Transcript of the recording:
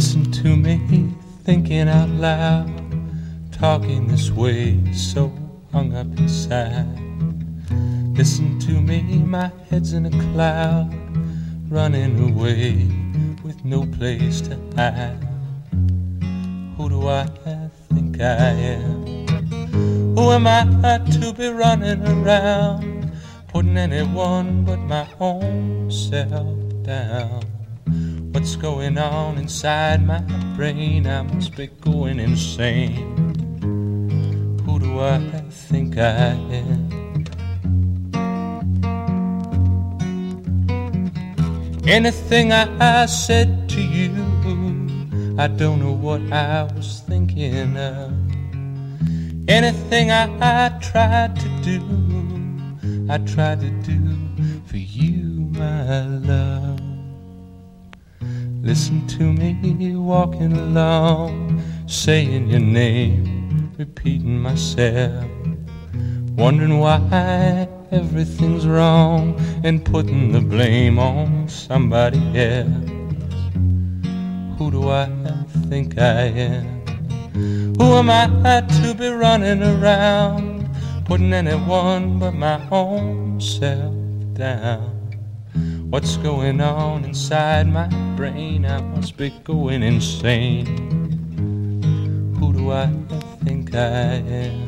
Listen to me thinking out loud, talking this way, so hung up inside. Listen to me, my head's in a cloud, running away with no place to hide. Who do I think I am? Who am I to be running around, putting anyone but my own self down? What's going on inside my brain? I must be going insane. Who do I think I am? Anything I said to you, I don't know what I was thinking of. Anything I tried to do, I tried to do for you, my love. Listen to me walking along, saying your name, repeating myself, wondering why everything's wrong and putting the blame on somebody else. Who do I think I am? Who am I to be running around, putting anyone but my own self down? What's going on inside my brain? I must be going insane. Who do I think I am?